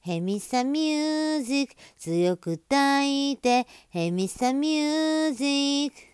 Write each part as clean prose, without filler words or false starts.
ヘミサミュージック強く抱いてヘミサミュージック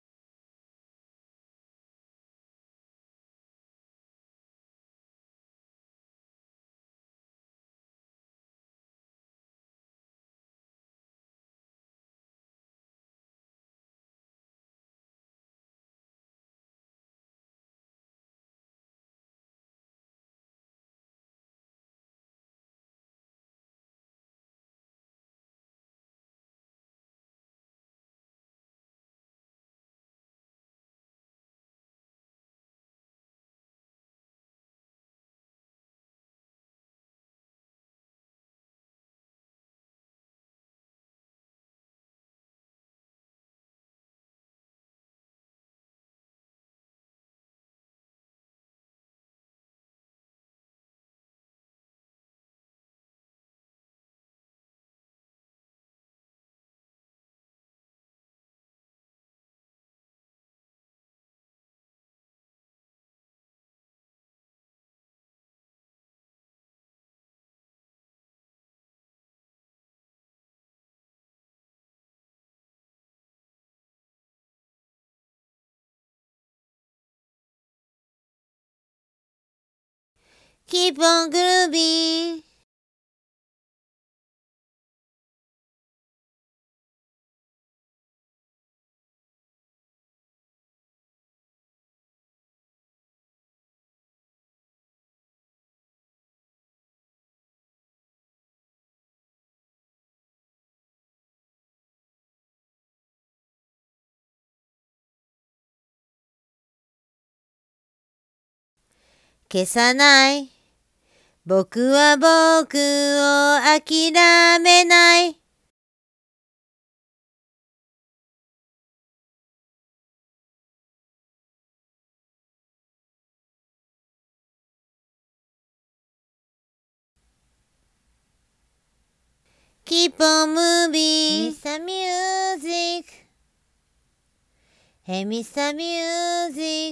Keep on groovy消さない僕は僕を諦めないKeep on moving Mr. Music Hey Mr. Music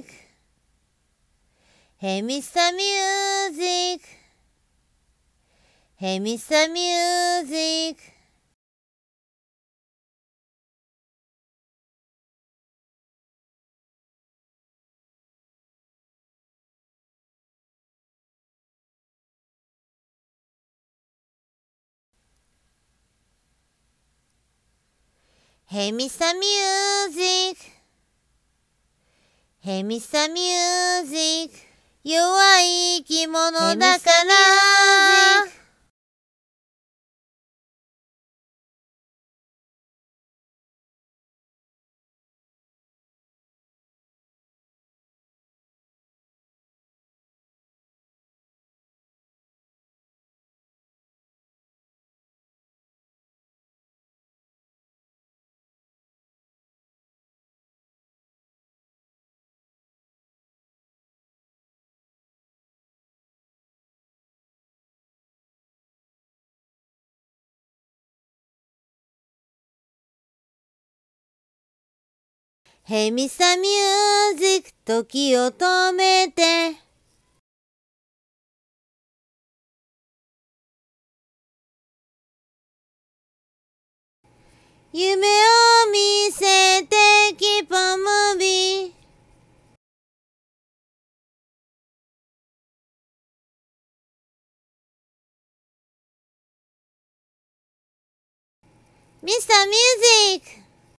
Hey Mr. Music Hey Mr. Music Hey Mr. Music Hey Mr. Music 弱い生き物だからHey Mr. Music 時を止めて夢を見せて Keep on moving Mr. Music